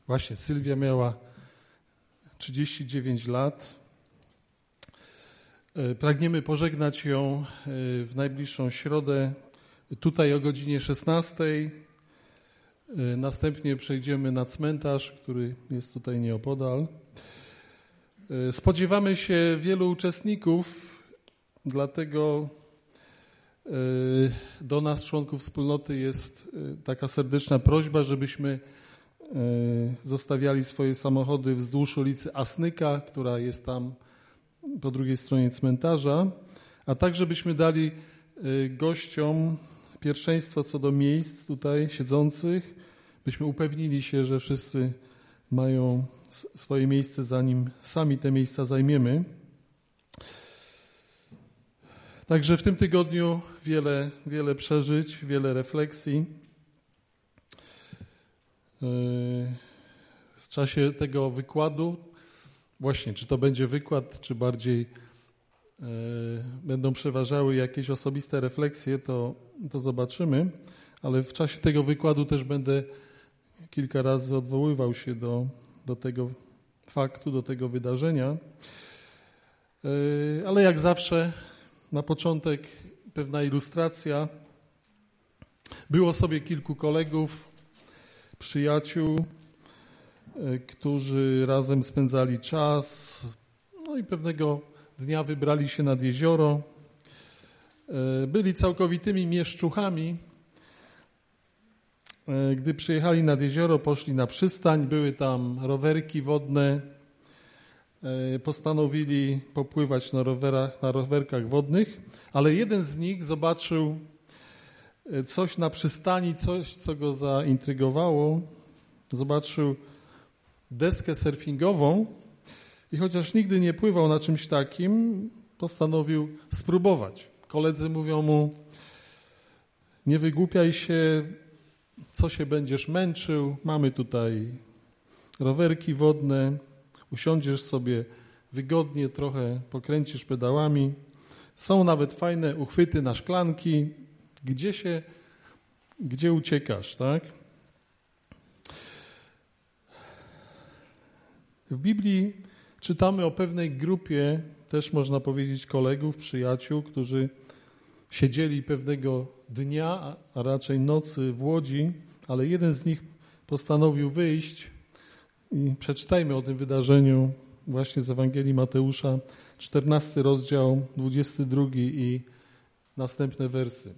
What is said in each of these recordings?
Właśnie Sylwia miała 39 lat. Pragniemy pożegnać ją w najbliższą środę, tutaj o godzinie 16. Następnie przejdziemy na cmentarz, który jest tutaj nieopodal. Spodziewamy się wielu uczestników, dlatego do nas, członków wspólnoty, jest taka serdeczna prośba, żebyśmy zostawiali swoje samochody wzdłuż ulicy Asnyka, która jest tam po drugiej stronie cmentarza, a tak, żebyśmy dali gościom pierwszeństwo co do miejsc tutaj siedzących, byśmy upewnili się, że wszyscy mają swoje miejsce, zanim sami te miejsca zajmiemy. Także w tym tygodniu wiele przeżyć, wiele refleksji. W czasie tego wykładu, właśnie, czy to będzie wykład, czy bardziej będą przeważały jakieś osobiste refleksje, to zobaczymy, ale w czasie tego wykładu też będę kilka razy odwoływał się do tego faktu, do tego wydarzenia. Ale jak zawsze na początek pewna ilustracja. Było sobie kilku kolegów, przyjaciół, którzy razem spędzali czas, no i pewnego dnia wybrali się nad jezioro. Byli całkowitymi mieszczuchami. Gdy przyjechali nad jezioro, poszli na przystań, były tam rowerki wodne. Postanowili popływać na rowerkach wodnych, ale jeden z nich zobaczył coś na przystani, coś, co go zaintrygowało. Zobaczył deskę surfingową i chociaż nigdy nie pływał na czymś takim, postanowił spróbować. Koledzy mówią mu: nie wygłupiaj się, co się będziesz męczył, mamy tutaj rowerki wodne, usiądziesz sobie wygodnie, trochę pokręcisz pedałami. Są nawet fajne uchwyty na szklanki. Gdzie uciekasz, tak? W Biblii czytamy o pewnej grupie, też można powiedzieć kolegów, przyjaciół, którzy siedzieli pewnego dnia, a raczej nocy w łodzi, ale jeden z nich postanowił wyjść. I przeczytajmy o tym wydarzeniu właśnie z Ewangelii Mateusza, 14 rozdział, 22 i następne wersy.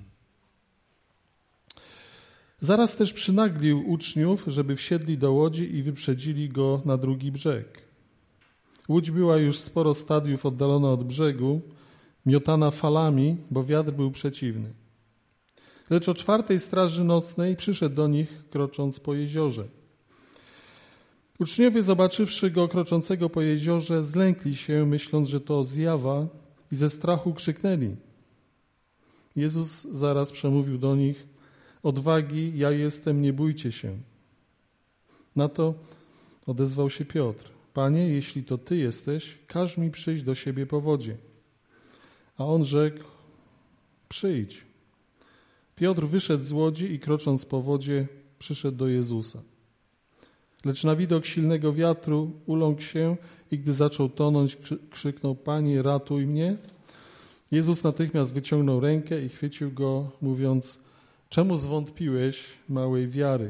Zaraz też przynaglił uczniów, żeby wsiedli do łodzi i wyprzedzili go na drugi brzeg. Łódź była już sporo stadiów oddalona od brzegu, miotana falami, bo wiatr był przeciwny. Lecz o 4 straży nocnej przyszedł do nich, krocząc po jeziorze. Uczniowie, zobaczywszy go kroczącego po jeziorze, zlękli się, myśląc, że to zjawa, i ze strachu krzyknęli. Jezus zaraz przemówił do nich: odwagi, ja jestem, nie bójcie się. Na to odezwał się Piotr: Panie, jeśli to Ty jesteś, każ mi przyjść do siebie po wodzie. A on rzekł: przyjdź. Piotr wyszedł z łodzi i krocząc po wodzie przyszedł do Jezusa. Lecz na widok silnego wiatru uląkł się i gdy zaczął tonąć, krzyknął: Panie, ratuj mnie. Jezus natychmiast wyciągnął rękę i chwycił go, mówiąc: czemu zwątpiłeś, małej wiary?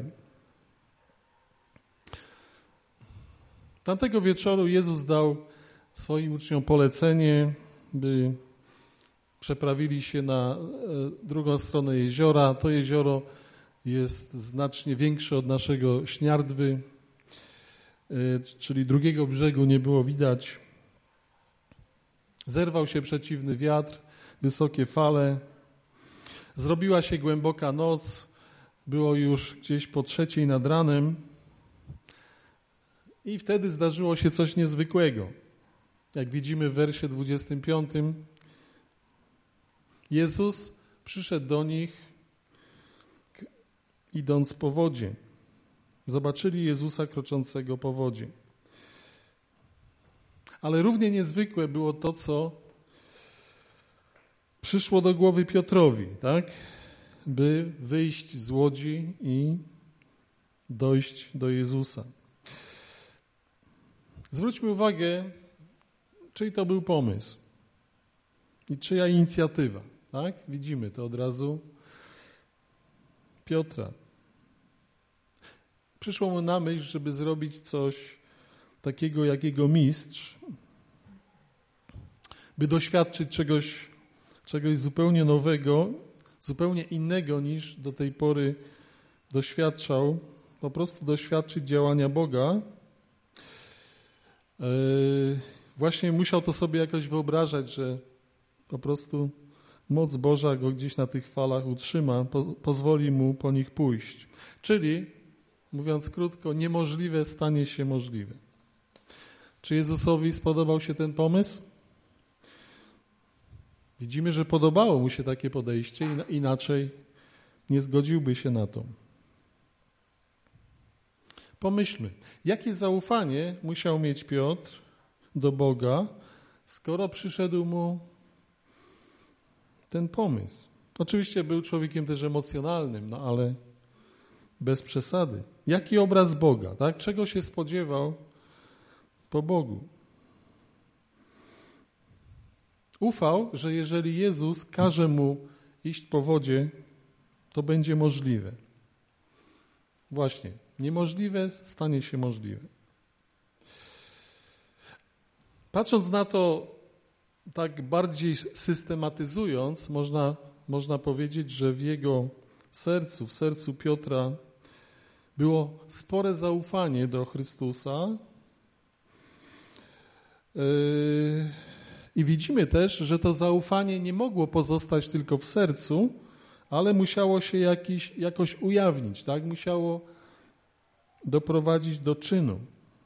Tamtego wieczoru Jezus dał swoim uczniom polecenie, by przeprawili się na drugą stronę jeziora. To jezioro jest znacznie większe od naszego Śniardwy, czyli drugiego brzegu nie było widać. Zerwał się przeciwny wiatr, wysokie fale. Zrobiła się głęboka noc, było już gdzieś po 3:00 nad ranem i wtedy zdarzyło się coś niezwykłego. Jak widzimy w wersie 25, Jezus przyszedł do nich, idąc po wodzie. Zobaczyli Jezusa kroczącego po wodzie. Ale równie niezwykłe było to, co przyszło do głowy Piotrowi, tak? By wyjść z łodzi i dojść do Jezusa. Zwróćmy uwagę, czyj to był pomysł i czyja inicjatywa. Tak? Widzimy to od razu. Piotra. Przyszło mu na myśl, żeby zrobić coś takiego jak jego mistrz, by doświadczyć czegoś zupełnie nowego, zupełnie innego niż do tej pory doświadczał, po prostu doświadczyć działania Boga. Właśnie musiał to sobie jakoś wyobrażać, że po prostu moc Boża go gdzieś na tych falach utrzyma, pozwoli mu po nich pójść. Czyli, mówiąc krótko, niemożliwe stanie się możliwe. Czy Jezusowi spodobał się ten pomysł? Widzimy, że podobało mu się takie podejście, inaczej nie zgodziłby się na to. Pomyślmy, jakie zaufanie musiał mieć Piotr do Boga, skoro przyszedł mu ten pomysł. Oczywiście był człowiekiem też emocjonalnym, ale bez przesady. Jaki obraz Boga, tak? Czego się spodziewał po Bogu? Ufał, że jeżeli Jezus każe mu iść po wodzie, to będzie możliwe. Właśnie, niemożliwe stanie się możliwe. Patrząc na to tak bardziej systematyzując, można powiedzieć, że w jego sercu, w sercu Piotra było spore zaufanie do Chrystusa. I widzimy też, że to zaufanie nie mogło pozostać tylko w sercu, ale musiało się jakoś ujawnić, tak? Musiało doprowadzić do czynu.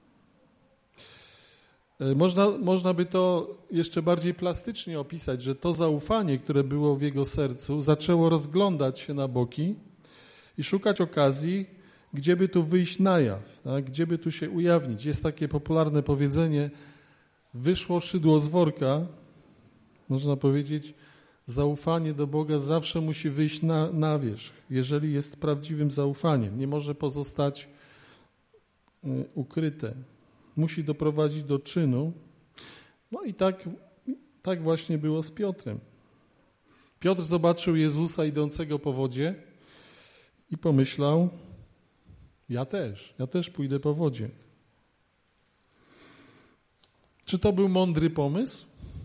Można by to jeszcze bardziej plastycznie opisać, że to zaufanie, które było w jego sercu, zaczęło rozglądać się na boki i szukać okazji, gdzie by tu wyjść na jaw, tak? Gdzie by tu się ujawnić. Jest takie popularne powiedzenie: wyszło szydło z worka. Można powiedzieć, zaufanie do Boga zawsze musi wyjść na wierzch, jeżeli jest prawdziwym zaufaniem. Nie może pozostać ukryte. Musi doprowadzić do czynu. No i tak właśnie było z Piotrem. Piotr zobaczył Jezusa idącego po wodzie i pomyślał: ja też pójdę po wodzie. Czy to był mądry pomysł?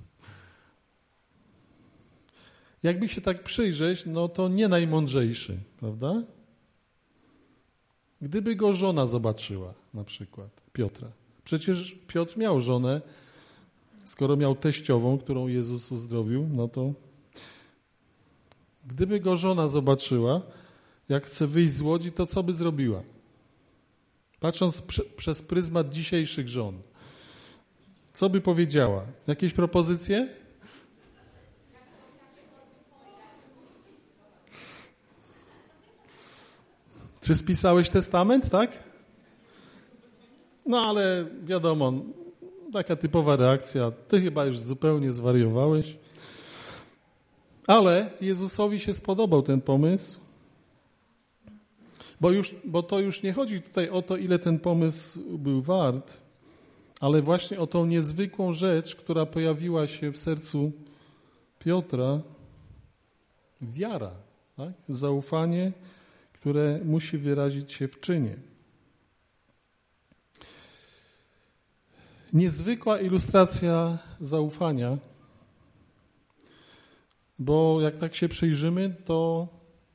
Jakby się tak przyjrzeć, no to nie najmądrzejszy, prawda? Gdyby go żona zobaczyła, na przykład Piotra. Przecież Piotr miał żonę, skoro miał teściową, którą Jezus uzdrowił, no to gdyby go żona zobaczyła, jak chce wyjść z łodzi, to co by zrobiła? Patrząc przez pryzmat dzisiejszych żon, co by powiedziała? Jakieś propozycje? Czy spisałeś testament, tak? No ale wiadomo, taka typowa reakcja. Ty chyba już zupełnie zwariowałeś. Ale Jezusowi się spodobał ten pomysł, bo to już nie chodzi tutaj o to, ile ten pomysł był wart, ale właśnie o tą niezwykłą rzecz, która pojawiła się w sercu Piotra, wiara, tak? Zaufanie, które musi wyrazić się w czynie. Niezwykła ilustracja zaufania, bo jak tak się przyjrzymy, to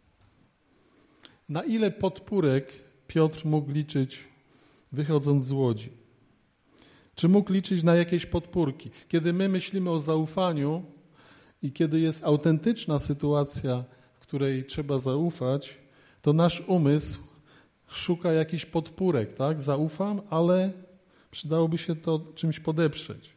na ile podpórek Piotr mógł liczyć, wychodząc z łodzi? Czy mógł liczyć na jakieś podpórki? Kiedy my myślimy o zaufaniu i kiedy jest autentyczna sytuacja, w której trzeba zaufać, to nasz umysł szuka jakichś podpórek, tak? Zaufam, ale przydałoby się to czymś podeprzeć.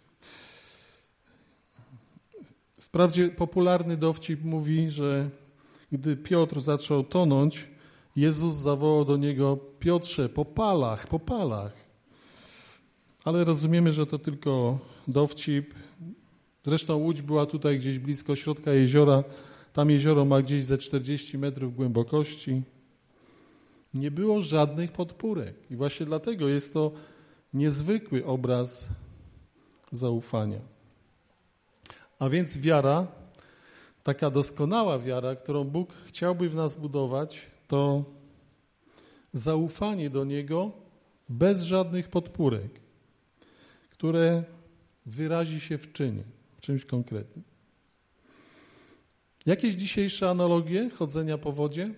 Wprawdzie popularny dowcip mówi, że gdy Piotr zaczął tonąć, Jezus zawołał do niego: Piotrze, po palach, po palach. Ale rozumiemy, że to tylko dowcip. Zresztą łódź była tutaj gdzieś blisko środka jeziora. Tam jezioro ma gdzieś ze 40 metrów głębokości. Nie było żadnych podpórek. I właśnie dlatego jest to niezwykły obraz zaufania. A więc wiara, taka doskonała wiara, którą Bóg chciałby w nas budować, to zaufanie do Niego bez żadnych podpórek, które wyrazi się w czynie, w czymś konkretnym. Jakieś dzisiejsze analogie chodzenia po wodzie?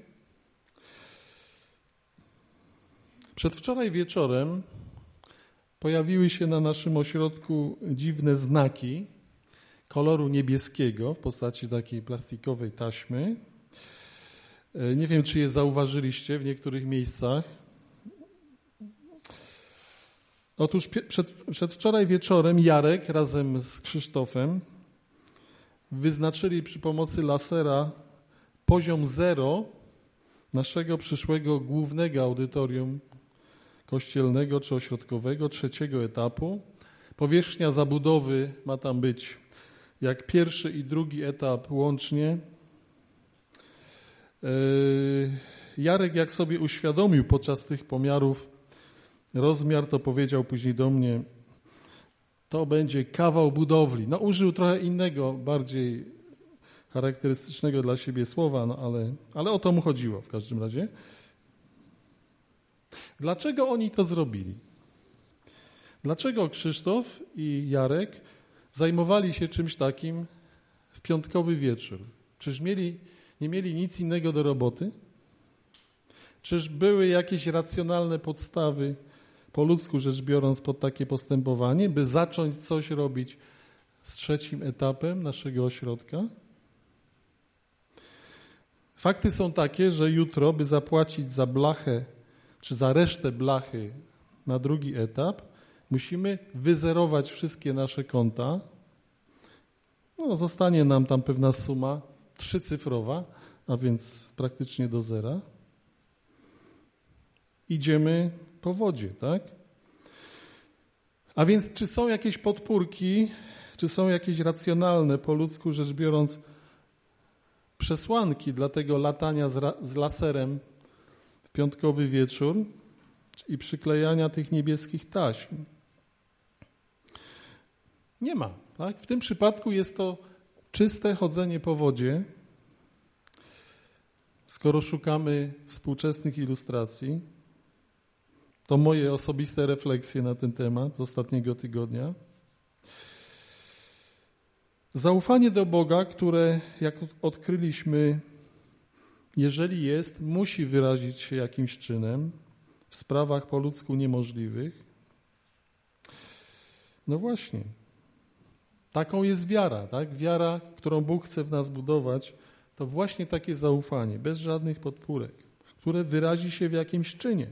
Przedwczoraj wieczorem pojawiły się na naszym ośrodku dziwne znaki koloru niebieskiego w postaci takiej plastikowej taśmy. Nie wiem, czy je zauważyliście w niektórych miejscach. Otóż przedwczoraj wieczorem Jarek razem z Krzysztofem wyznaczyli przy pomocy lasera poziom 0 naszego przyszłego głównego audytorium kościelnego czy ośrodkowego, 3. etapu. Powierzchnia zabudowy ma tam być jak 1. i 2. etap łącznie. Jarek, jak sobie uświadomił podczas tych pomiarów rozmiar, to powiedział później do mnie, to będzie kawał budowli. No, użył trochę innego, bardziej charakterystycznego dla siebie słowa, no ale o to mu chodziło w każdym razie. Dlaczego oni to zrobili? Dlaczego Krzysztof i Jarek zajmowali się czymś takim w piątkowy wieczór? Czyż nie mieli nic innego do roboty? Czyż były jakieś racjonalne podstawy, po ludzku rzecz biorąc, pod takie postępowanie, by zacząć coś robić z 3. etapem naszego ośrodka? Fakty są takie, że jutro, by zapłacić za blachę, czy za resztę blachy na 2. etap, musimy wyzerować wszystkie nasze konta. No, zostanie nam tam pewna suma 3-cyfrowa, a więc praktycznie do zera. Idziemy po wodzie, tak? A więc czy są jakieś podpórki, czy są jakieś racjonalne, po ludzku rzecz biorąc, przesłanki dla tego latania z laserem w piątkowy wieczór i przyklejania tych niebieskich taśm? Nie ma, tak? W tym przypadku jest to czyste chodzenie po wodzie. Skoro szukamy współczesnych ilustracji, to moje osobiste refleksje na ten temat z ostatniego tygodnia. Zaufanie do Boga, które, jak odkryliśmy, jeżeli jest, musi wyrazić się jakimś czynem w sprawach po ludzku niemożliwych. No właśnie, taką jest wiara, tak? Wiara, którą Bóg chce w nas budować, to właśnie takie zaufanie, bez żadnych podpórek, które wyrazi się w jakimś czynie.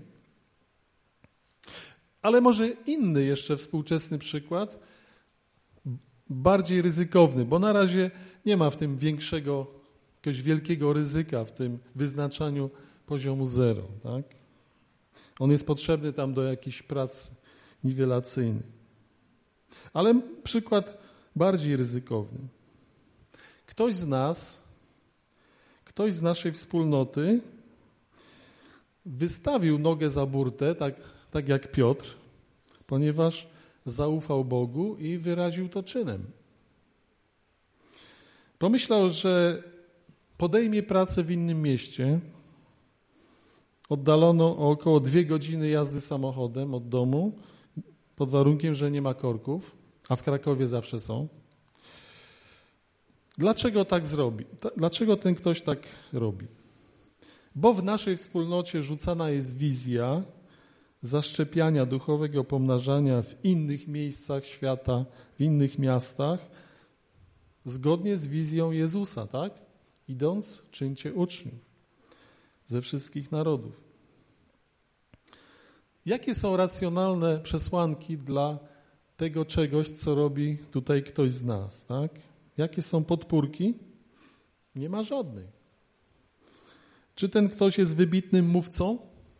Ale może inny jeszcze współczesny przykład, bardziej ryzykowny, bo na razie nie ma w tym jakiegoś wielkiego ryzyka w tym wyznaczaniu poziomu 0. Tak? On jest potrzebny tam do jakichś prac niwelacyjnych. Ale przykład bardziej ryzykowny. Ktoś z naszej wspólnoty wystawił nogę za burtę, tak jak Piotr, ponieważ zaufał Bogu i wyraził to czynem. Pomyślał, że podejmie pracę w innym mieście, oddalono o około 2 godziny jazdy samochodem od domu, pod warunkiem, że nie ma korków, a w Krakowie zawsze są. Dlaczego tak zrobi? Dlaczego ten ktoś tak robi? Bo w naszej wspólnocie rzucana jest wizja zaszczepiania duchowego pomnażania w innych miejscach świata, w innych miastach, zgodnie z wizją Jezusa, tak? Idąc, czyńcie uczniów ze wszystkich narodów. Jakie są racjonalne przesłanki dla tego czegoś, co robi tutaj ktoś z nas, tak? Jakie są podpórki? Nie ma żadnej. Czy ten ktoś jest wybitnym mówcą?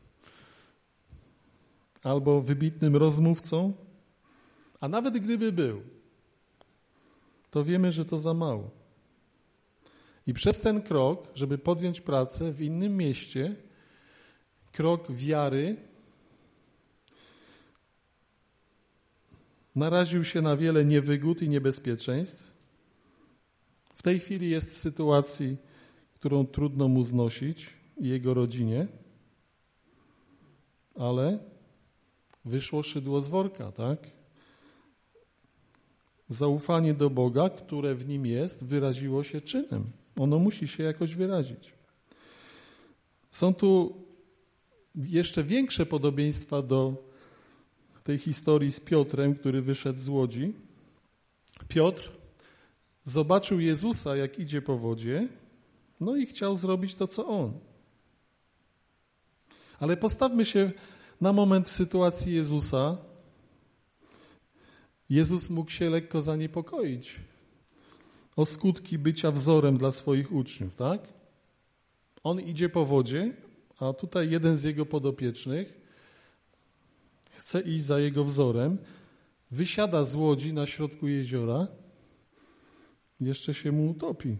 Albo wybitnym rozmówcą? A nawet gdyby był, to wiemy, że to za mało. I przez ten krok, żeby podjąć pracę w innym mieście, krok wiary naraził się na wiele niewygód i niebezpieczeństw. W tej chwili jest w sytuacji, którą trudno mu znosić i jego rodzinie, ale wyszło szydło z worka, tak? Zaufanie do Boga, które w nim jest, wyraziło się czynem. Ono musi się jakoś wyrazić. Są tu jeszcze większe podobieństwa do tej historii z Piotrem, który wyszedł z łodzi. Piotr zobaczył Jezusa, jak idzie po wodzie, no i chciał zrobić to, co on. Ale postawmy się na moment w sytuacji Jezusa. Jezus mógł się lekko zaniepokoić o skutki bycia wzorem dla swoich uczniów, tak? On idzie po wodzie, a tutaj jeden z jego podopiecznych chce iść za jego wzorem, wysiada z łodzi na środku jeziora, jeszcze się mu utopi.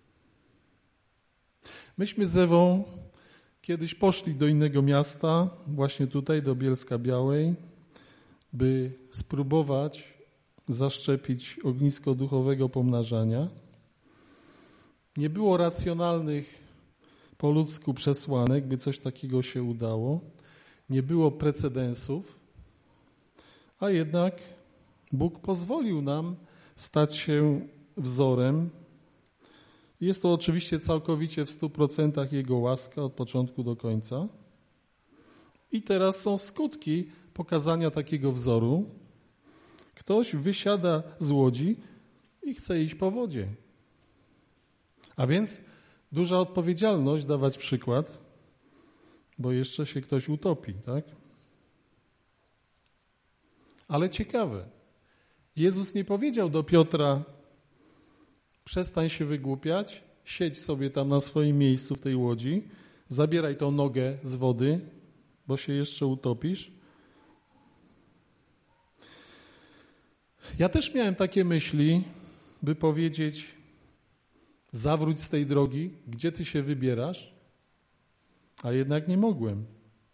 Myśmy z Ewą kiedyś poszli do innego miasta, właśnie tutaj, do Bielska-Białej, by spróbować zaszczepić ognisko duchowego pomnażania. Nie było racjonalnych po ludzku przesłanek, by coś takiego się udało. Nie było precedensów, a jednak Bóg pozwolił nam stać się wzorem. Jest to oczywiście całkowicie w 100% Jego łaska od początku do końca. I teraz są skutki pokazania takiego wzoru. Ktoś wysiada z łodzi i chce iść po wodzie. A więc duża odpowiedzialność dawać przykład, bo jeszcze się ktoś utopi, tak? Ale ciekawe, Jezus nie powiedział do Piotra: przestań się wygłupiać, siedź sobie tam na swoim miejscu w tej łodzi, zabieraj tą nogę z wody, bo się jeszcze utopisz. Ja też miałem takie myśli, by powiedzieć: zawróć z tej drogi, gdzie ty się wybierasz, a jednak nie mogłem.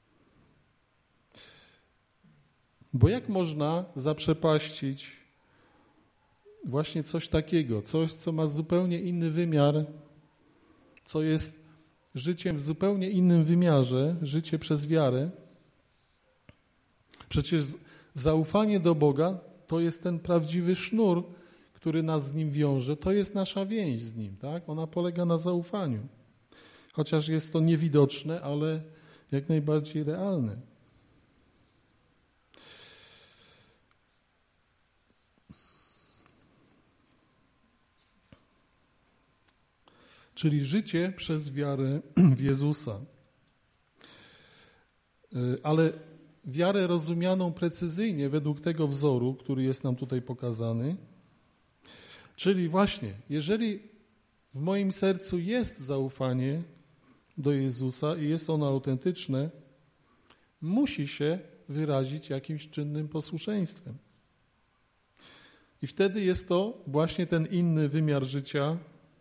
Bo jak można zaprzepaścić właśnie coś takiego, coś, co ma zupełnie inny wymiar, co jest życiem w zupełnie innym wymiarze, życie przez wiarę? Przecież zaufanie do Boga to jest ten prawdziwy sznur, który nas z Nim wiąże. To jest nasza więź z Nim, tak? Ona polega na zaufaniu. Chociaż jest to niewidoczne, ale jak najbardziej realne. Czyli życie przez wiarę w Jezusa. Ale wiarę rozumianą precyzyjnie według tego wzoru, który jest nam tutaj pokazany. Czyli właśnie, jeżeli w moim sercu jest zaufanie do Jezusa i jest ono autentyczne, musi się wyrazić jakimś czynnym posłuszeństwem. I wtedy jest to właśnie ten inny wymiar życia.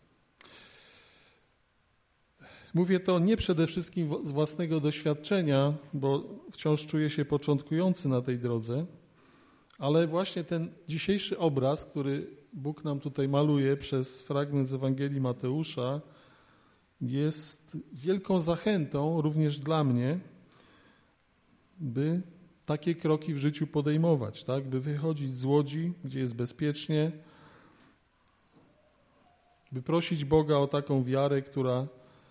Mówię to nie przede wszystkim z własnego doświadczenia, bo wciąż czuję się początkujący na tej drodze, ale właśnie ten dzisiejszy obraz, który Bóg nam tutaj maluje przez fragment z Ewangelii Mateusza, jest wielką zachętą również dla mnie, by takie kroki w życiu podejmować, tak? By wychodzić z łodzi, gdzie jest bezpiecznie, by prosić Boga o taką wiarę, która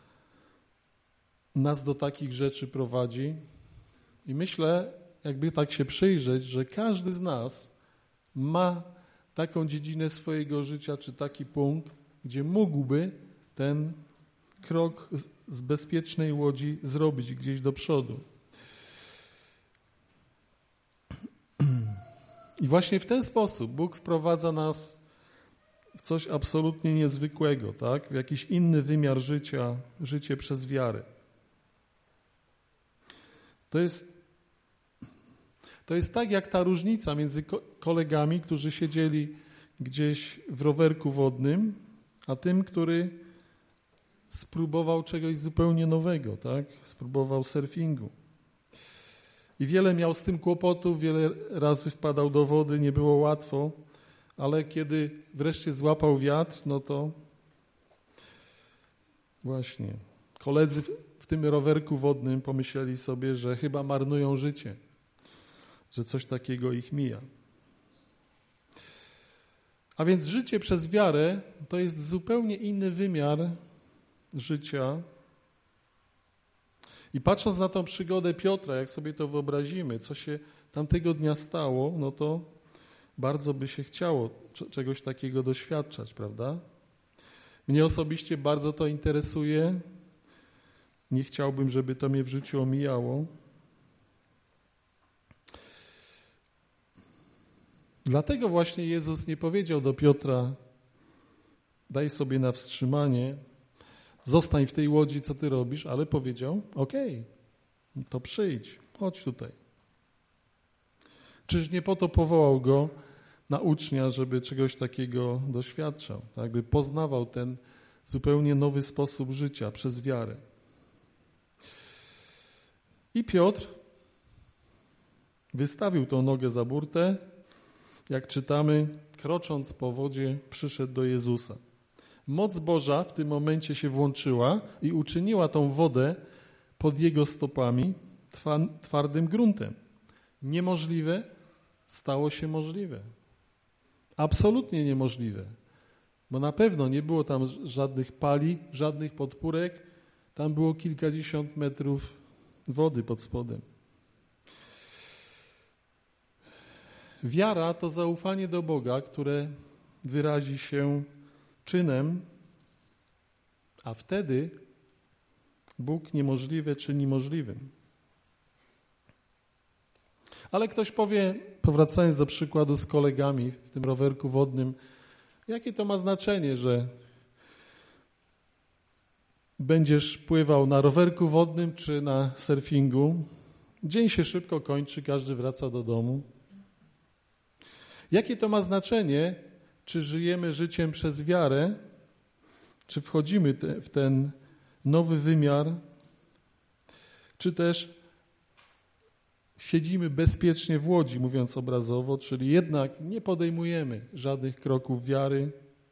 nas do takich rzeczy prowadzi. I myślę, jakby tak się przyjrzeć, że każdy z nas ma taką dziedzinę swojego życia, czy taki punkt, gdzie mógłby ten krok z bezpiecznej łodzi zrobić gdzieś do przodu. I właśnie w ten sposób Bóg wprowadza nas w coś absolutnie niezwykłego, tak? W jakiś inny wymiar życia, życie przez wiarę. To jest tak jak ta różnica między kolegami, którzy siedzieli gdzieś w rowerku wodnym, a tym, który spróbował czegoś zupełnie nowego, tak? Spróbował surfingu. I wiele miał z tym kłopotów, wiele razy wpadał do wody, nie było łatwo, ale kiedy wreszcie złapał wiatr, no to właśnie koledzy w tym rowerku wodnym pomyśleli sobie, że chyba marnują życie, że coś takiego ich mija. A więc życie przez wiarę to jest zupełnie inny wymiar życia. I patrząc na tą przygodę Piotra, jak sobie to wyobrazimy, co się tamtego dnia stało, no to bardzo by się chciało czegoś takiego doświadczać, prawda? Mnie osobiście bardzo to interesuje. Nie chciałbym, żeby to mnie w życiu omijało. Dlatego właśnie Jezus nie powiedział do Piotra: daj sobie na wstrzymanie, zostań w tej łodzi, co ty robisz, ale powiedział: okej, to przyjdź, chodź tutaj. Czyż nie po to powołał go na ucznia, żeby czegoś takiego doświadczał, tak, by poznawał ten zupełnie nowy sposób życia przez wiarę. I Piotr wystawił tą nogę za burtę, jak czytamy, krocząc po wodzie, przyszedł do Jezusa. Moc Boża w tym momencie się włączyła i uczyniła tą wodę pod jego stopami twardym gruntem. Niemożliwe stało się możliwe. Absolutnie niemożliwe, bo na pewno nie było tam żadnych pali, żadnych podpórek, tam było kilkadziesiąt metrów wody pod spodem. Wiara to zaufanie do Boga, które wyrazi się czynem, a wtedy Bóg niemożliwe czyni możliwym. Ale ktoś powie, powracając do przykładu z kolegami w tym rowerku wodnym, jakie to ma znaczenie, że będziesz pływał na rowerku wodnym czy na surfingu. Dzień się szybko kończy, każdy wraca do domu. Jakie to ma znaczenie, czy żyjemy życiem przez wiarę, czy wchodzimy w ten nowy wymiar, czy też siedzimy bezpiecznie w łodzi, mówiąc obrazowo, czyli jednak nie podejmujemy żadnych kroków wiary.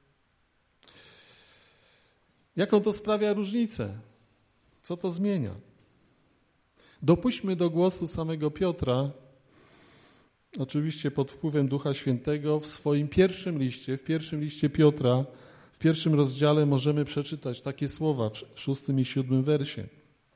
Jaką to sprawia różnicę? Co to zmienia? Dopuśćmy do głosu samego Piotra, oczywiście pod wpływem Ducha Świętego, w swoim pierwszym liście Piotra, w 1 rozdziale możemy przeczytać takie słowa w 6 i 7 wersie.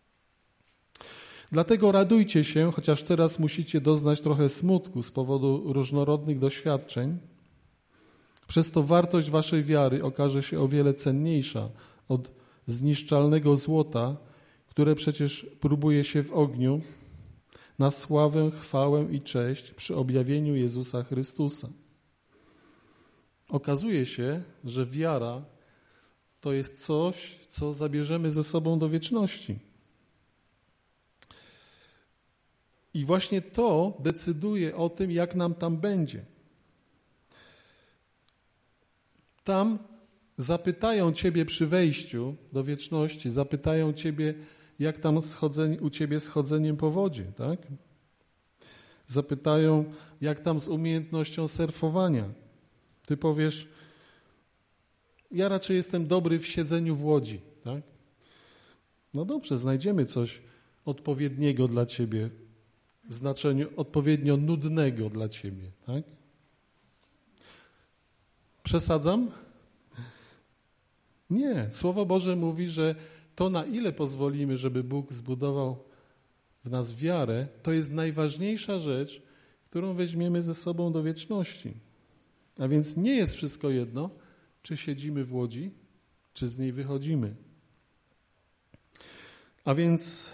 Dlatego radujcie się, chociaż teraz musicie doznać trochę smutku z powodu różnorodnych doświadczeń. Przez to wartość waszej wiary okaże się o wiele cenniejsza od zniszczalnego złota, które przecież próbuje się w ogniu, na sławę, chwałę i cześć przy objawieniu Jezusa Chrystusa. Okazuje się, że wiara to jest coś, co zabierzemy ze sobą do wieczności. I właśnie to decyduje o tym, jak nam tam będzie. Tam zapytają ciebie przy wejściu do wieczności, zapytają ciebie, jak tam u ciebie z chodzeniem po wodzie, tak? Zapytają, jak tam z umiejętnością surfowania. Ty powiesz, ja raczej jestem dobry w siedzeniu w łodzi, tak? No dobrze, znajdziemy coś odpowiedniego dla ciebie, w znaczeniu odpowiednio nudnego dla ciebie, tak? Przesadzam? Nie. Słowo Boże mówi, że to, na ile pozwolimy, żeby Bóg zbudował w nas wiarę, to jest najważniejsza rzecz, którą weźmiemy ze sobą do wieczności. A więc nie jest wszystko jedno, czy siedzimy w łodzi, czy z niej wychodzimy. A więc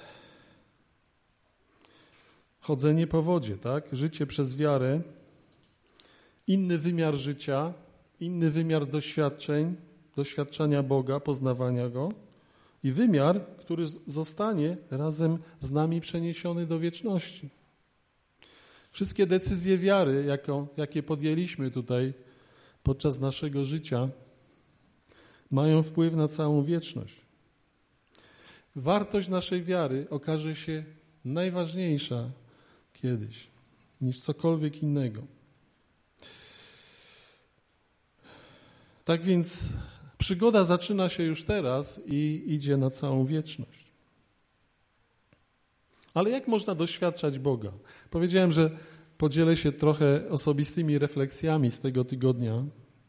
chodzenie po wodzie, tak? Życie przez wiarę, inny wymiar życia, inny wymiar doświadczenia Boga, poznawania Go i wymiar, który zostanie razem z nami przeniesiony do wieczności. Wszystkie decyzje wiary, jakie podjęliśmy tutaj podczas naszego życia, mają wpływ na całą wieczność. Wartość naszej wiary okaże się najważniejsza kiedyś niż cokolwiek innego. Tak więc przygoda zaczyna się już teraz i idzie na całą wieczność. Ale jak można doświadczać Boga? Powiedziałem, że podzielę się trochę osobistymi refleksjami z tego tygodnia.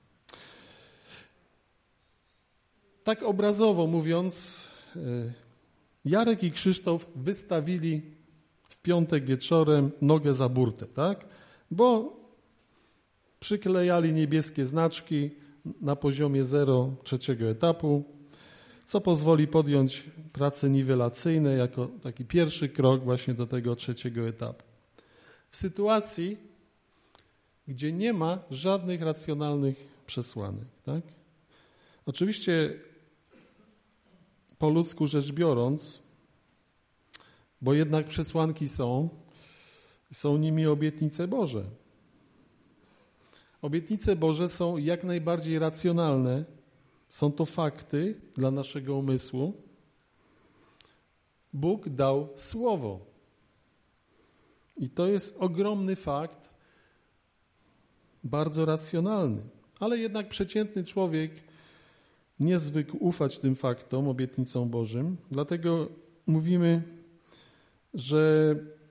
Tak obrazowo mówiąc, Jarek i Krzysztof wystawili w piątek wieczorem nogę za burtę, tak? Bo przyklejali niebieskie znaczki na poziomie 0 trzeciego etapu, co pozwoli podjąć prace niwelacyjne jako taki pierwszy krok właśnie do tego trzeciego etapu. W sytuacji, gdzie nie ma żadnych racjonalnych przesłanek, tak? Oczywiście po ludzku rzecz biorąc, bo jednak przesłanki są nimi obietnice Boże. Obietnice Boże są jak najbardziej racjonalne. Są to fakty dla naszego umysłu. Bóg dał słowo. I to jest ogromny fakt, bardzo racjonalny. Ale jednak przeciętny człowiek nie zwykł ufać tym faktom, obietnicom Bożym. Dlatego mówimy, że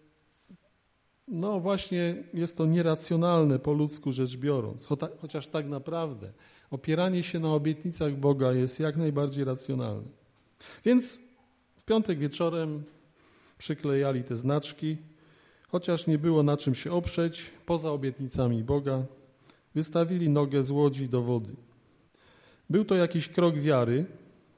no właśnie jest to nieracjonalne po ludzku rzecz biorąc. Chociaż tak naprawdę opieranie się na obietnicach Boga jest jak najbardziej racjonalne. Więc w piątek wieczorem przyklejali te znaczki, chociaż nie było na czym się oprzeć, poza obietnicami Boga, wystawili nogę z łodzi do wody. Był to jakiś krok wiary,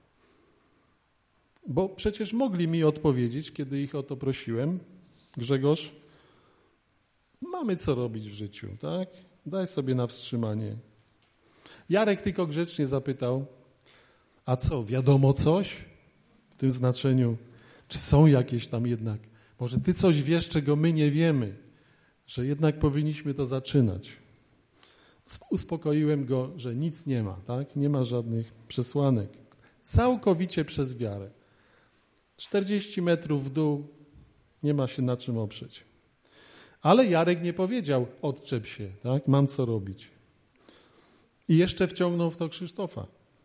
bo przecież mogli mi odpowiedzieć, kiedy ich o to prosiłem: Grzegorz, mamy co robić w życiu, tak? Daj sobie na wstrzymanie. Jarek tylko grzecznie zapytał: a co, wiadomo coś? W tym znaczeniu, czy są jakieś tam jednak, może ty coś wiesz, czego my nie wiemy, że jednak powinniśmy to zaczynać. Uspokoiłem go, że nic nie ma, tak? Nie ma żadnych przesłanek. Całkowicie przez wiarę. 40 metrów w dół, nie ma się na czym oprzeć. Ale Jarek nie powiedział: odczep się, tak? Mam co robić. I jeszcze wciągnął w to Krzysztofa.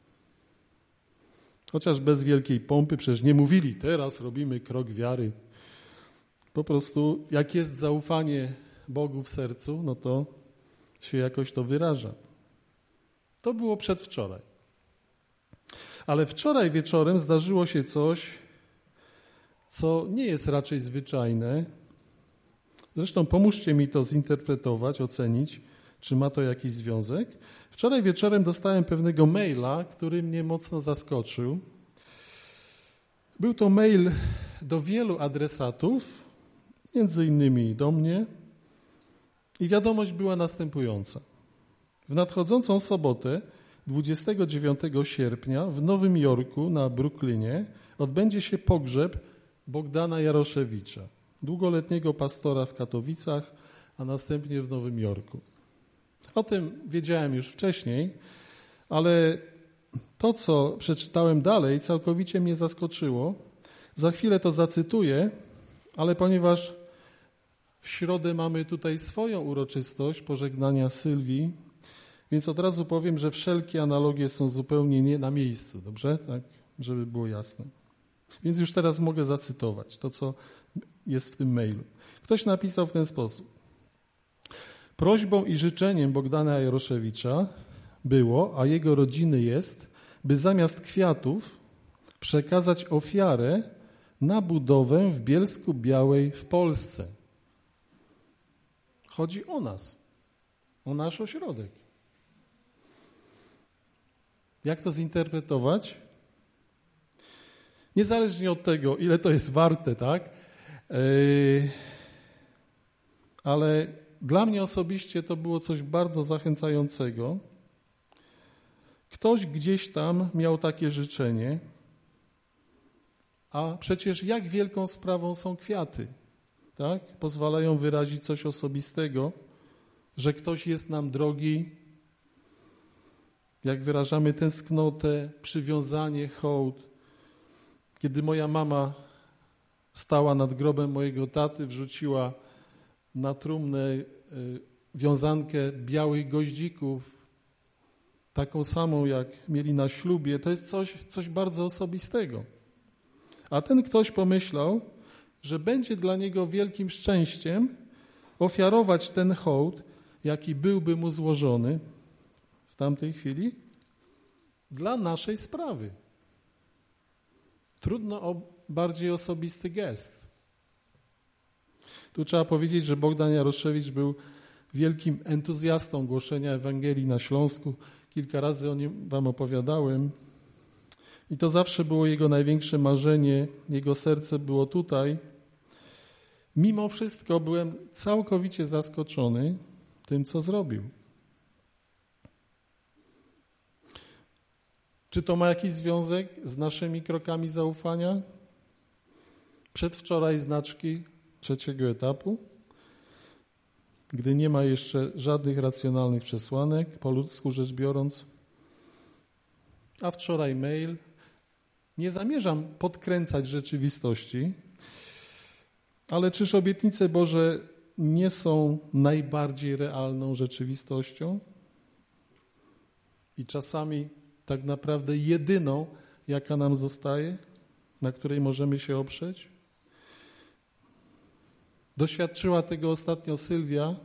Chociaż bez wielkiej pompy, przecież nie mówili: teraz robimy krok wiary. Po prostu jak jest zaufanie Bogu w sercu, no to się jakoś to wyraża. To było przedwczoraj. Ale wczoraj wieczorem zdarzyło się coś, co nie jest raczej zwyczajne. Zresztą pomóżcie mi to zinterpretować, ocenić, czy ma to jakiś związek. Wczoraj wieczorem dostałem pewnego maila, który mnie mocno zaskoczył. Był to mail do wielu adresatów, między innymi do mnie, i wiadomość była następująca. W nadchodzącą sobotę, 29 sierpnia, w Nowym Jorku na Brooklynie odbędzie się pogrzeb Bogdana Jaroszewicza, długoletniego pastora w Katowicach, a następnie w Nowym Jorku. O tym wiedziałem już wcześniej, ale to, co przeczytałem dalej, całkowicie mnie zaskoczyło. Za chwilę to zacytuję, ale ponieważ w środę mamy tutaj swoją uroczystość pożegnania Sylwii, więc od razu powiem, że wszelkie analogie są zupełnie nie na miejscu, dobrze? Tak, żeby było jasne. Więc już teraz mogę zacytować to, co jest w tym mailu. Ktoś napisał w ten sposób. Prośbą i życzeniem Bogdana Jaroszewicza było, a jego rodziny jest, by zamiast kwiatów przekazać ofiarę na budowę w Bielsku-Białej w Polsce. Chodzi o nas, o nasz ośrodek. Jak to zinterpretować? Niezależnie od tego, ile to jest warte, tak? Ale dla mnie osobiście to było coś bardzo zachęcającego. Ktoś gdzieś tam miał takie życzenie, a przecież jak wielką sprawą są kwiaty, tak? Pozwalają wyrazić coś osobistego, że ktoś jest nam drogi, jak wyrażamy tęsknotę, przywiązanie, hołd. Kiedy moja mama stała nad grobem mojego taty, wrzuciła na trumnę wiązankę białych goździków, taką samą jak mieli na ślubie. To jest coś bardzo osobistego. A ten ktoś pomyślał, że będzie dla niego wielkim szczęściem ofiarować ten hołd, jaki byłby mu złożony w tamtej chwili, dla naszej sprawy. Trudno o bardziej osobisty gest. Tu trzeba powiedzieć, że Bogdan Jaroszewicz był wielkim entuzjastą głoszenia Ewangelii na Śląsku. Kilka razy o nim wam opowiadałem. I to zawsze było jego największe marzenie. Jego serce było tutaj. Mimo wszystko byłem całkowicie zaskoczony tym, co zrobił. Czy to ma jakiś związek z naszymi krokami zaufania? Przedwczoraj znaczki trzeciego etapu, gdy nie ma jeszcze żadnych racjonalnych przesłanek, po ludzku rzecz biorąc, a wczoraj mail. Nie zamierzam podkręcać rzeczywistości, ale czyż obietnice Boże nie są najbardziej realną rzeczywistością i czasami tak naprawdę jedyną, jaka nam zostaje, na której możemy się oprzeć? Doświadczyła tego ostatnio Sylwia.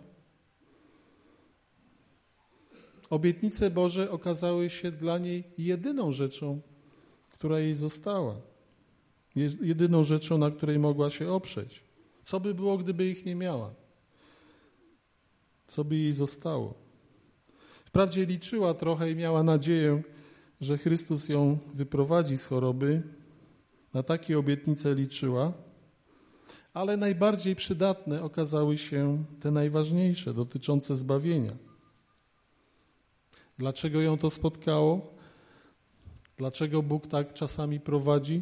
Obietnice Boże okazały się dla niej jedyną rzeczą, która jej została. Jedyną rzeczą, na której mogła się oprzeć. Co by było, gdyby ich nie miała? Co by jej zostało? Wprawdzie liczyła trochę i miała nadzieję, że Chrystus ją wyprowadzi z choroby. Na takie obietnice liczyła. Ale najbardziej przydatne okazały się te najważniejsze, dotyczące zbawienia. Dlaczego ją to spotkało? Dlaczego Bóg tak czasami prowadzi?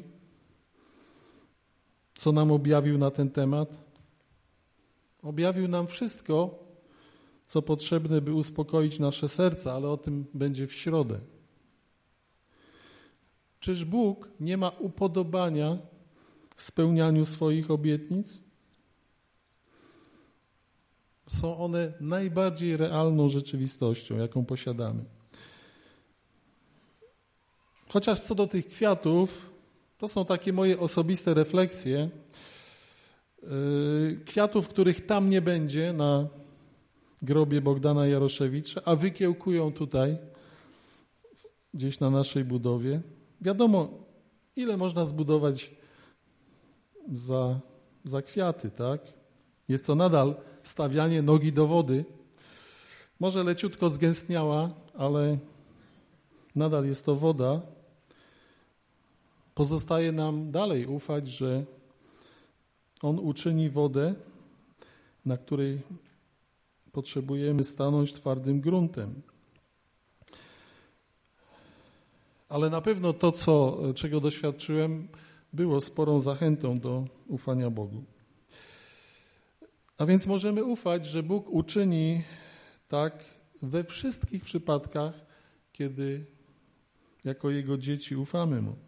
Co nam objawił na ten temat? Objawił nam wszystko, co potrzebne, by uspokoić nasze serca, ale o tym będzie w środę. Czyż Bóg nie ma upodobania w spełnianiu swoich obietnic? Są one najbardziej realną rzeczywistością, jaką posiadamy. Chociaż co do tych kwiatów, to są takie moje osobiste refleksje. Kwiatów, których tam nie będzie na grobie Bogdana Jaroszewicza, a wykiełkują tutaj, gdzieś na naszej budowie. Wiadomo, ile można zbudować za kwiaty, tak? Jest to nadal wstawianie nogi do wody. Może leciutko zgęstniała, ale nadal jest to woda. Pozostaje nam dalej ufać, że On uczyni wodę, na której potrzebujemy stanąć, twardym gruntem. Ale na pewno to, czego doświadczyłem, było sporą zachętą do ufania Bogu. A więc możemy ufać, że Bóg uczyni tak we wszystkich przypadkach, kiedy jako Jego dzieci ufamy Mu.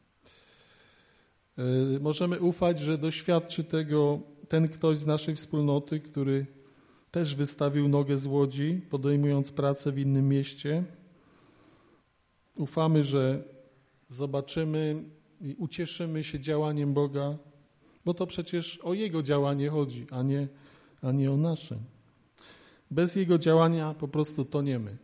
Możemy ufać, że doświadczy tego ten ktoś z naszej wspólnoty, który też wystawił nogę z łodzi, podejmując pracę w innym mieście. Ufamy, że zobaczymy i ucieszymy się działaniem Boga, bo to przecież o Jego działanie chodzi, a nie o nasze. Bez Jego działania po prostu toniemy.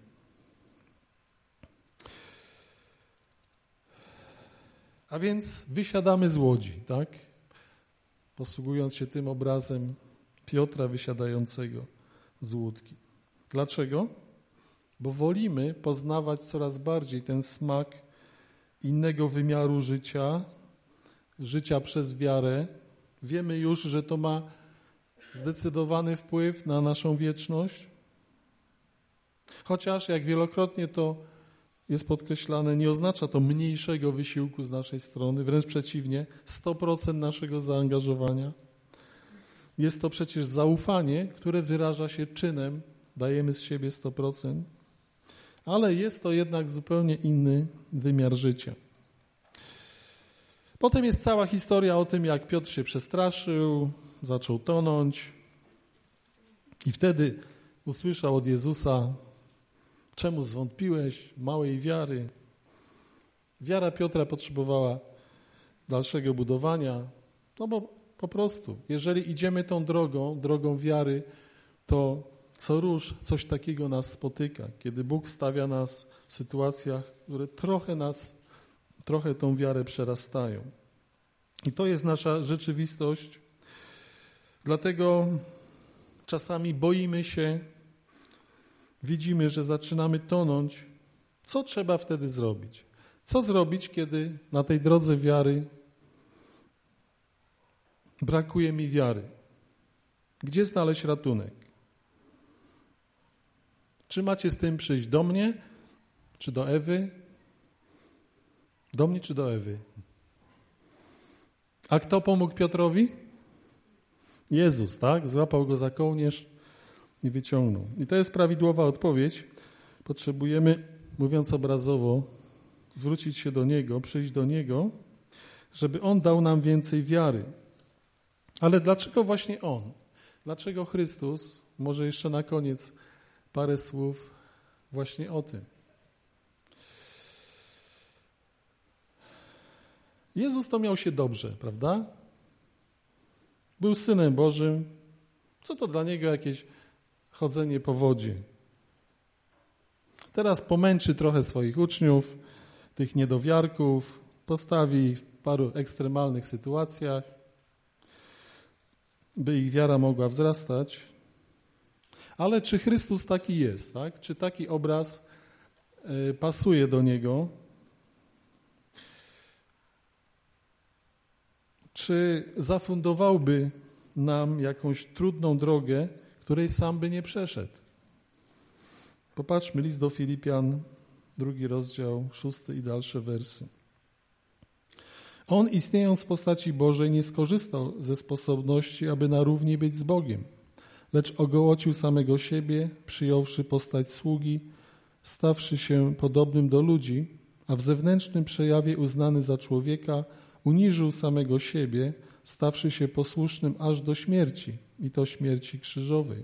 A więc wysiadamy z łodzi, tak? Posługując się tym obrazem Piotra wysiadającego z łódki. Dlaczego? Bo wolimy poznawać coraz bardziej ten smak innego wymiaru życia przez wiarę. Wiemy już, że to ma zdecydowany wpływ na naszą wieczność. Chociaż, jak wielokrotnie to jest podkreślane, nie oznacza to mniejszego wysiłku z naszej strony, wręcz przeciwnie, 100% naszego zaangażowania. Jest to przecież zaufanie, które wyraża się czynem, dajemy z siebie 100%, ale jest to jednak zupełnie inny wymiar życia. Potem jest cała historia o tym, jak Piotr się przestraszył, zaczął tonąć. I wtedy usłyszał od Jezusa: czemu zwątpiłeś, małej wiary? Wiara Piotra potrzebowała dalszego budowania, no bo po prostu, jeżeli idziemy tą drogą wiary, to co róż coś takiego nas spotyka, kiedy Bóg stawia nas w sytuacjach, które trochę tą wiarę przerastają. I to jest nasza rzeczywistość, dlatego czasami boimy się, widzimy, że zaczynamy tonąć. Co trzeba wtedy zrobić? Co zrobić, kiedy na tej drodze wiary brakuje mi wiary? Gdzie znaleźć ratunek? Czy macie z tym przyjść do mnie, czy do Ewy? Do mnie, czy do Ewy? A kto pomógł Piotrowi? Jezus, tak? Złapał go za kołnierz i wyciągnął. I to jest prawidłowa odpowiedź. Potrzebujemy, mówiąc obrazowo, zwrócić się do Niego, przyjść do Niego, żeby On dał nam więcej wiary. Ale dlaczego właśnie On? Dlaczego Chrystus? Może jeszcze na koniec parę słów właśnie o tym. Jezus to miał się dobrze, prawda? Był Synem Bożym. Co to dla Niego jakieś chodzenie po wodzie? Teraz pomęczy trochę swoich uczniów, tych niedowiarków, postawi ich w paru ekstremalnych sytuacjach, by ich wiara mogła wzrastać. Ale czy Chrystus taki jest, tak? Czy taki obraz pasuje do Niego? Czy zafundowałby nam jakąś trudną drogę, której sam by nie przeszedł? Popatrzmy, list do Filipian, 2 rozdział, 6 i dalsze wersy. On, istniejąc w postaci Bożej, nie skorzystał ze sposobności, aby na równi być z Bogiem, lecz ogołocił samego siebie, przyjąwszy postać sługi, stawszy się podobnym do ludzi, a w zewnętrznym przejawie uznany za człowieka, uniżył samego siebie, stawszy się posłusznym aż do śmierci, i to śmierci krzyżowej.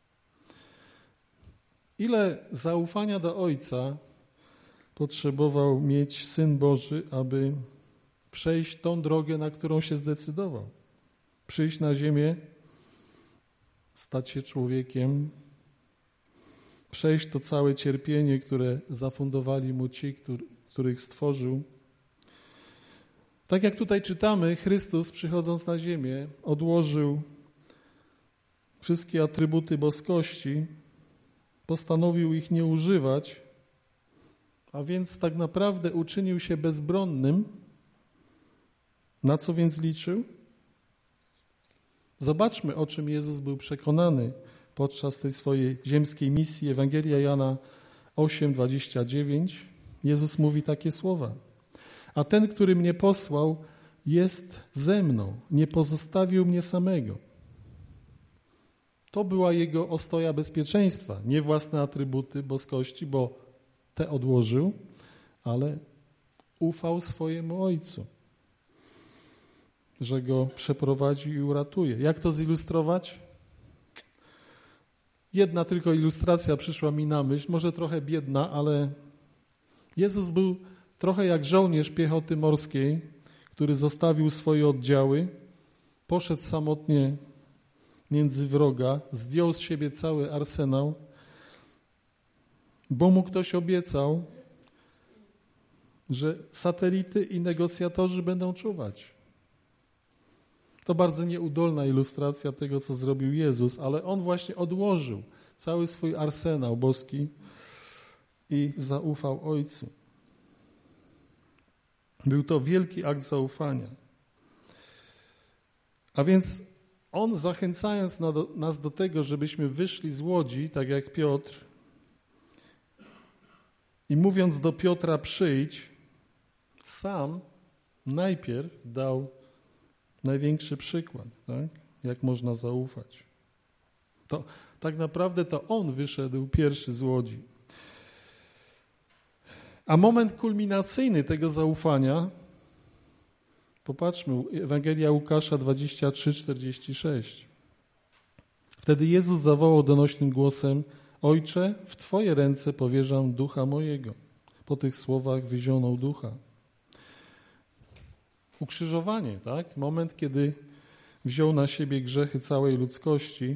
Ile zaufania do Ojca potrzebował mieć Syn Boży, aby przejść tą drogę, na którą się zdecydował. Przyjść na ziemię, stać się człowiekiem, przejść to całe cierpienie, które zafundowali mu ci, których stworzył. Tak jak tutaj czytamy, Chrystus, przychodząc na ziemię, odłożył wszystkie atrybuty boskości, postanowił ich nie używać, a więc tak naprawdę uczynił się bezbronnym. Na co więc liczył? Zobaczmy, o czym Jezus był przekonany podczas tej swojej ziemskiej misji. Ewangelia Jana 8:29. Jezus mówi takie słowa: a ten, który mnie posłał, jest ze mną, nie pozostawił mnie samego. To była jego ostoja bezpieczeństwa, nie własne atrybuty boskości, bo te odłożył, ale ufał swojemu Ojcu, że go przeprowadzi i uratuje. Jak to zilustrować? Jedna tylko ilustracja przyszła mi na myśl, może trochę biedna, ale Jezus był trochę jak żołnierz piechoty morskiej, który zostawił swoje oddziały, poszedł samotnie między wroga, zdjął z siebie cały arsenał, bo mu ktoś obiecał, że satelity i negocjatorzy będą czuwać. To bardzo nieudolna ilustracja tego, co zrobił Jezus, ale On właśnie odłożył cały swój arsenał boski i zaufał Ojcu. Był to wielki akt zaufania. A więc On, zachęcając nas do tego, żebyśmy wyszli z łodzi, tak jak Piotr, i mówiąc do Piotra przyjdź, sam najpierw dał największy przykład, tak? Jak można zaufać. To tak naprawdę to On wyszedł pierwszy z łodzi. A moment kulminacyjny tego zaufania, popatrzmy, Ewangelia Łukasza 23:46. Wtedy Jezus zawołał donośnym głosem: Ojcze, w Twoje ręce powierzam ducha mojego. Po tych słowach wyzionął ducha. Ukrzyżowanie, tak? Moment, kiedy wziął na siebie grzechy całej ludzkości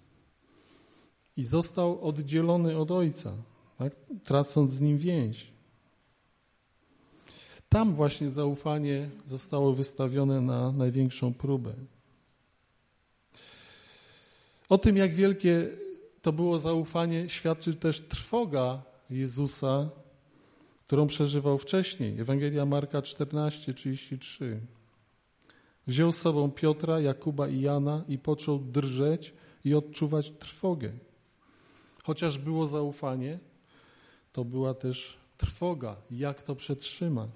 i został oddzielony od Ojca, tak? Tracąc z Nim więź. Tam właśnie zaufanie zostało wystawione na największą próbę. O tym, jak wielkie to było zaufanie, świadczy też trwoga Jezusa, którą przeżywał wcześniej. Ewangelia Marka 14:33. Wziął z sobą Piotra, Jakuba i Jana i począł drżeć i odczuwać trwogę. Chociaż było zaufanie, to była też trwoga, jak to przetrzyma.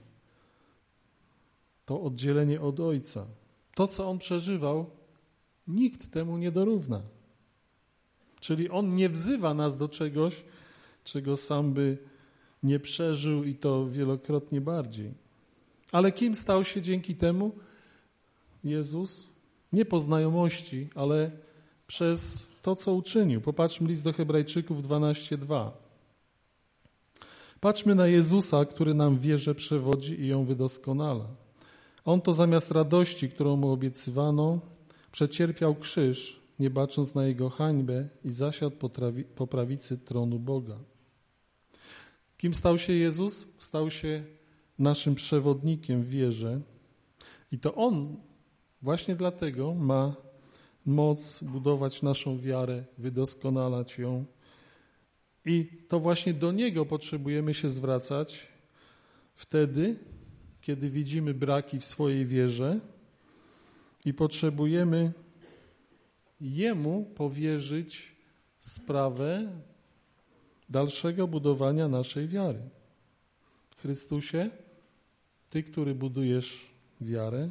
To oddzielenie od Ojca. To, co on przeżywał, nikt temu nie dorówna. Czyli on nie wzywa nas do czegoś, czego sam by nie przeżył i to wielokrotnie bardziej. Ale kim stał się dzięki temu Jezus? Nie po znajomości, ale przez to, co uczynił. Popatrzmy list do Hebrajczyków 12:2. Patrzmy na Jezusa, który nam wierę przewodzi i ją wydoskonala. On to zamiast radości, którą mu obiecywano, przecierpiał krzyż, nie bacząc na jego hańbę i zasiadł po prawicy tronu Boga. Kim stał się Jezus? Stał się naszym przewodnikiem w wierze i to On właśnie dlatego ma moc budować naszą wiarę, wydoskonalać ją i to właśnie do Niego potrzebujemy się zwracać wtedy, kiedy widzimy braki w swojej wierze i potrzebujemy Jemu powierzyć sprawę dalszego budowania naszej wiary. Chrystusie, Ty, który budujesz wiarę,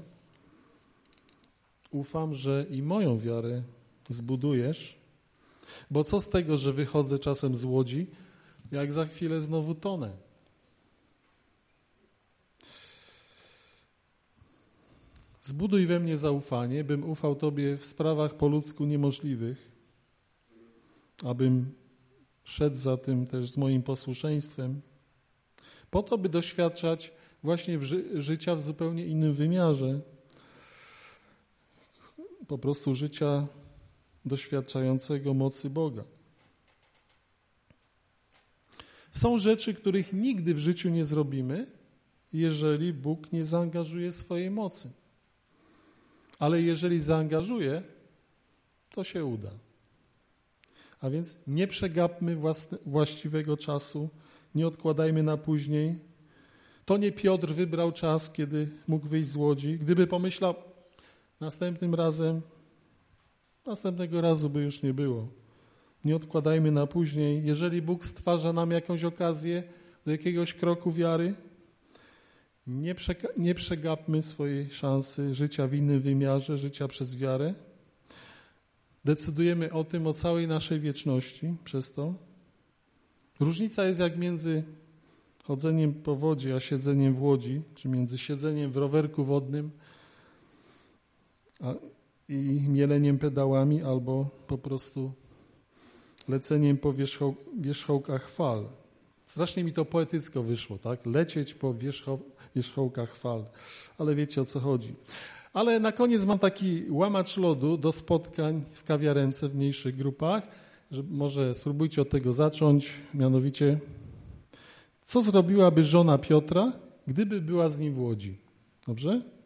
ufam, że i moją wiarę zbudujesz, bo co z tego, że wychodzę czasem z łodzi, jak za chwilę znowu tonę. Zbuduj we mnie zaufanie, bym ufał Tobie w sprawach po ludzku niemożliwych, abym szedł za tym też z moim posłuszeństwem, po to, by doświadczać właśnie życia w zupełnie innym wymiarze, po prostu życia doświadczającego mocy Boga. Są rzeczy, których nigdy w życiu nie zrobimy, jeżeli Bóg nie zaangażuje swojej mocy. Ale jeżeli zaangażuje, to się uda. A więc nie przegapmy właściwego czasu, nie odkładajmy na później. To nie Piotr wybrał czas, kiedy mógł wyjść z łodzi. Gdyby pomyślał, następnego razu by już nie było. Nie odkładajmy na później. Jeżeli Bóg stwarza nam jakąś okazję do jakiegoś kroku wiary, nie przegapmy swojej szansy życia w innym wymiarze, życia przez wiarę. Decydujemy o tym, o całej naszej wieczności przez to. Różnica jest jak między chodzeniem po wodzie, a siedzeniem w łodzi, czy między siedzeniem w rowerku wodnym i mieleniem pedałami, albo po prostu leceniem po wierzchołkach fal. Strasznie mi to poetycko wyszło, tak? Lecieć po wierzchołkach fal. Ale wiecie, o co chodzi. Ale na koniec mam taki łamacz lodu do spotkań w kawiarence w mniejszych grupach, że może spróbujcie od tego zacząć, mianowicie co zrobiłaby żona Piotra, gdyby była z nim w łodzi? Dobrze?